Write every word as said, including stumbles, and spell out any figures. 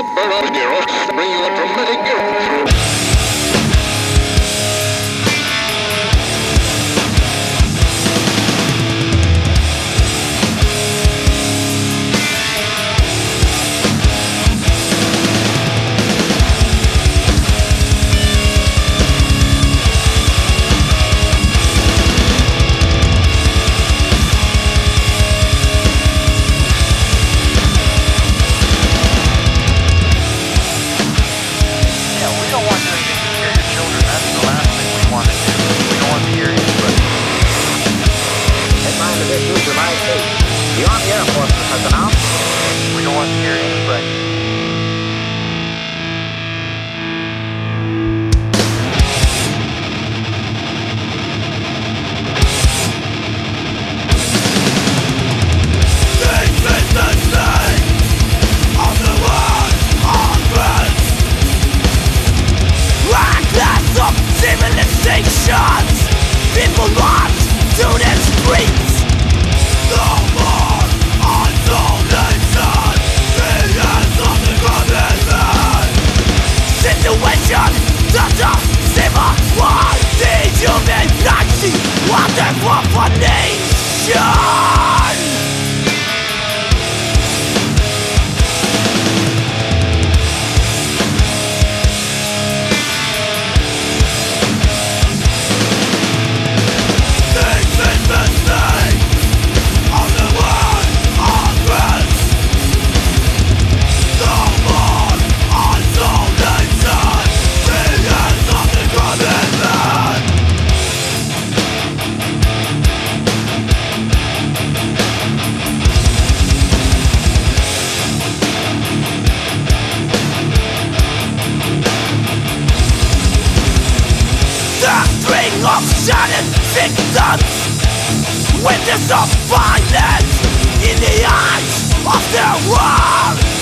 bring you a dramatic hero through. The Army Air Force has announced we don't want serious break. Civilizations, people want to the streets. No more isolation, millions of the commitment. Situation that the civil war dehumanizing what they want for nation. Of sudden victims, witness of violence in the eyes of the world.